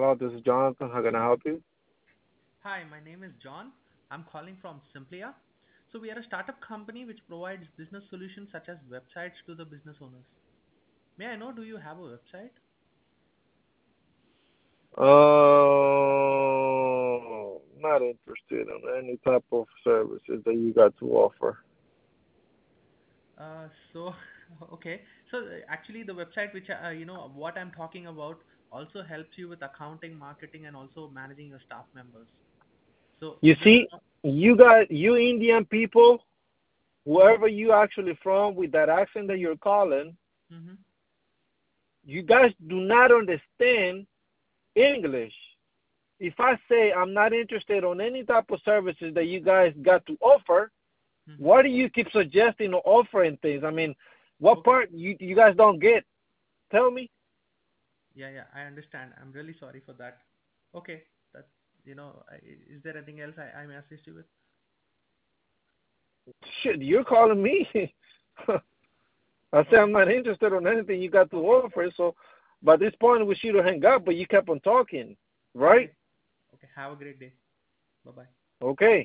call. This is Jonathan. How can I help you? Hi, my name is John. I'm calling from Simplia. So we are a startup company which provides business solutions such as websites to the business owners. May I know, do you have a website? Not interested in any type of services that you got to offer. So okay. So actually, the website which what I'm talking about also helps you with accounting, marketing, and also managing your staff members. So You this is see, not. you Indian people, whoever you actually from with that accent that you're calling, Mm-hmm. you guys do not understand English. If I say I'm not interested on any type of services that you guys got to offer, Mm-hmm. why do you keep suggesting or offering things? I mean, what Okay. part you guys don't get? Tell me. Yeah, yeah, I understand. I'm really sorry for that. Okay, that is there anything else I may assist you with? Shit, you're calling me. I say I'm Okay, not interested on anything you got to okay, offer. So, by this point, we should have hung up, but you kept on talking, right? okay, okay. Have a great day. Bye bye. Okay.